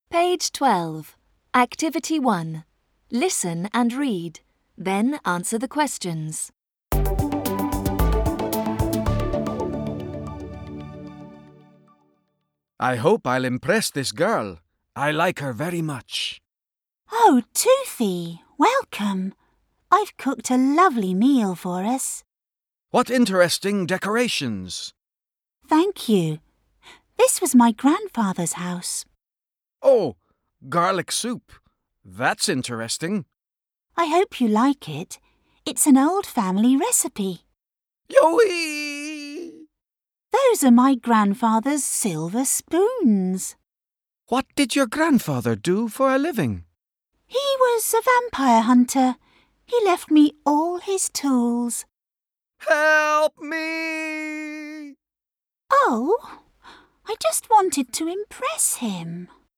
Page 12. Activity 1. Listen and read. Then answer the questions. I hope I'll impress this girl. I like her very much. Oh, Toothy, welcome. I've cooked a lovely meal for us. What interesting decorations. Thank you. This was my grandfather's house. Oh, garlic soup. That's interesting. I hope you like it. It's an old family recipe. Yoey! Those are my grandfather's silver spoons. What did your grandfather do for a living? He was a vampire hunter. He left me all his tools. Help me! Oh, I just wanted to impress him.